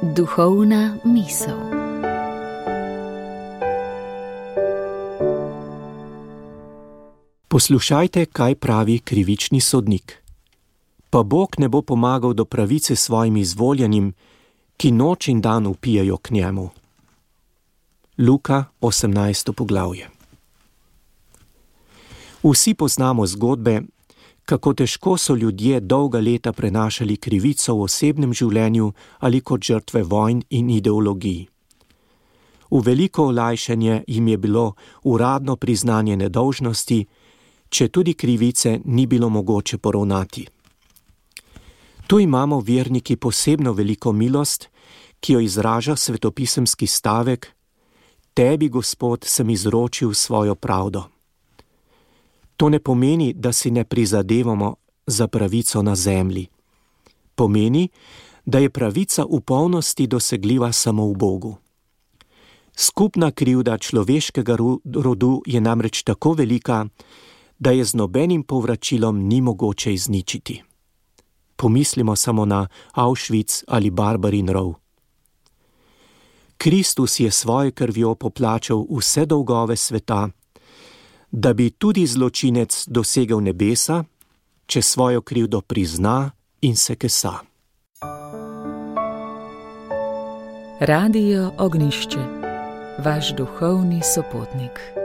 Duhovna misel. Poslušajte, kaj pravi krivični sodnik. Pa Bog ne bo pomagal do pravice svojim izvoljenim, ki noč in dan vpijajo k njemu. Luka 18. poglavje. Vsi poznamo zgodbe, kako težko so ljudje dolga leta prenašali krivico v osebnem življenju ali kot žrtve vojn in ideologij. V veliko olajšanje jim je bilo uradno priznanje nedolžnosti, če tudi krivice ni bilo mogoče poravnati. Tu imamo verniki posebno veliko milost, ki jo izraža svetopisemski stavek: Tebi, Gospod, sem izročil svojo pravdo. To ne pomeni, da si ne prizadevamo za pravico na zemlji. Pomeni, da je pravica v polnosti dosegljiva samo v Bogu. Skupna krivda človeškega rodu je namreč tako velika, da je z nobenim povračilom ni mogoče izničiti. Pomislimo samo na Auschwitz ali Barbarin rov. Kristus je svojo krvjo poplačal vse dolgove sveta, da bi tudi zločinec dosegel nebesa, če svojo krivdo prizna in se kesa. Radio Ognjišče, vaš duhovni sopotnik.